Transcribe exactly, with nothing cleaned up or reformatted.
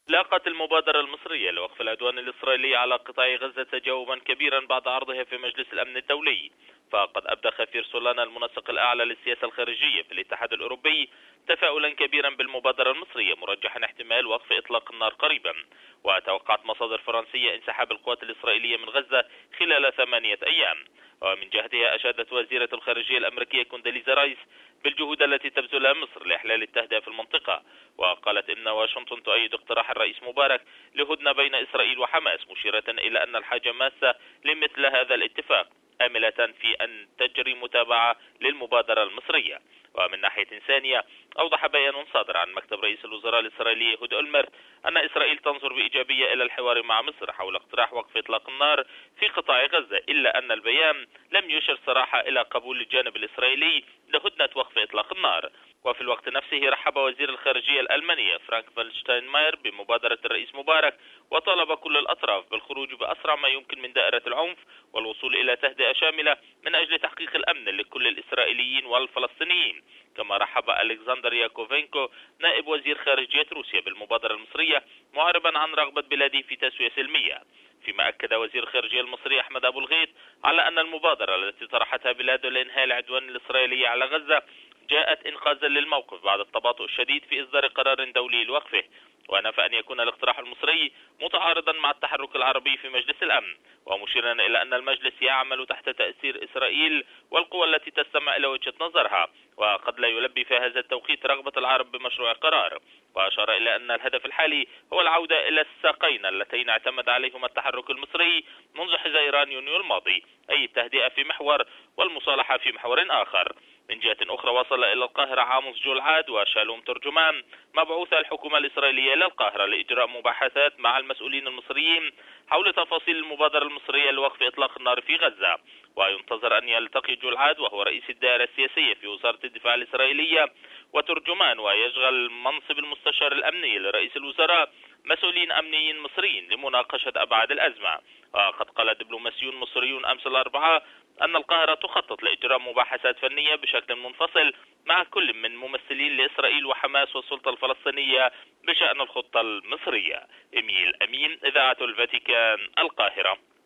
لاقت المبادرة المصرية لوقف العدوان الإسرائيلي على قطاع غزة تجاوبا كبيرا بعد عرضها في مجلس الأمن الدولي. فقد أبدى خفير سولانا المنسق الأعلى للسياسة الخارجية في الاتحاد الأوروبي تفاؤلا كبيرا بالمبادرة المصرية، مرجحا احتمال وقف إطلاق النار قريبا. وتوقعت مصادر فرنسية انسحاب القوات الإسرائيلية من غزة خلال ثمانية أيام. ومن جهتها أشادت وزيرة الخارجية الأمريكية كونداليزا رايس بالجهود التي تبذلها مصر لإحلال التهدئة في المنطقة، وقالت إن واشنطن تؤيد اقتراح الرئيس مبارك لهدنة بين إسرائيل وحماس، مشيرة إلى أن الحاجة ماسة لمثل هذا الاتفاق، آملة في أن تجري متابعة للمبادرة المصرية. ومن ناحية ثانية، أوضح بيان صادر عن مكتب رئيس الوزراء الإسرائيلي يهود أولمرت أن إسرائيل تنظر بإيجابية إلى الحوار مع مصر حول اقتراح وقف إطلاق النار في قطاع غزة، إلا أن البيان لم يشر صراحة إلى قبول الجانب الإسرائيلي لهدنة وقف إطلاق النار. وفي الوقت نفسه رحب وزير الخارجية الألمانية فرانك فالشتاينماير بمبادرة الرئيس مبارك، وطالب كل الأطراف بالخروج بأسرع ما يمكن من دائرة العنف والوصول إلى تهدئة شاملة من أجل تحقيق الأمن لكل الإسرائيليين والفلسطينيين. كما رحب ألكسندر ياكوفينكو نائب وزير خارجية روسيا بالمبادرة المصرية، معربا عن رغبة بلاده في تسوية سلمية. فيما أكد وزير الخارجية المصري أحمد أبو الغيط على أن المبادرة التي طرحتها بلاده لإنهاء العدوان الإسرائيلي على غزة جاءت إنقاذا للموقف بعد التباطؤ الشديد في إصدار قرار دولي لوقفه، ونفى أن يكون الاقتراح المصري متعارضا مع التحرك العربي في مجلس الأمن، ومشيرا إلى أن المجلس يعمل تحت تأثير إسرائيل والقوى التي تستمع إلى وجهة نظرها، وقد لا يلبي في هذا التوقيت رغبة العرب بمشروع قرار. وأشار إلى أن الهدف الحالي هو العودة إلى الساقين اللتين اعتمد عليهما التحرك المصري منذ حزيران يونيو الماضي، أي التهدئة في محور والمصالحة في محور آخر. من جهة أخرى، وصل إلى القاهرة عاموس جولعاد وشالوم ترجمان مبعوث الحكومة الإسرائيلية إلى القاهرة لإجراء مباحثات مع المسؤولين المصريين حول تفاصيل المبادرة المصرية لوقف إطلاق النار في غزة. وينتظر أن يلتقي جولعاد وهو رئيس الدائرة السياسية في وزارة الدفاع الإسرائيلية وترجمان، ويشغل منصب المستشار الأمني لرئيس الوزراء، مسؤولين أمنيين مصريين لمناقشة أبعاد الأزمة. وقد قال دبلوماسيون مصريون أمس الأربعاء أن القاهرة تخطط لإجراء مباحثات فنية بشكل منفصل مع كل من ممثلين لإسرائيل وحماس والسلطة الفلسطينية بشأن الخطة المصرية. إميل أمين، إذاعة الفاتيكان، القاهرة.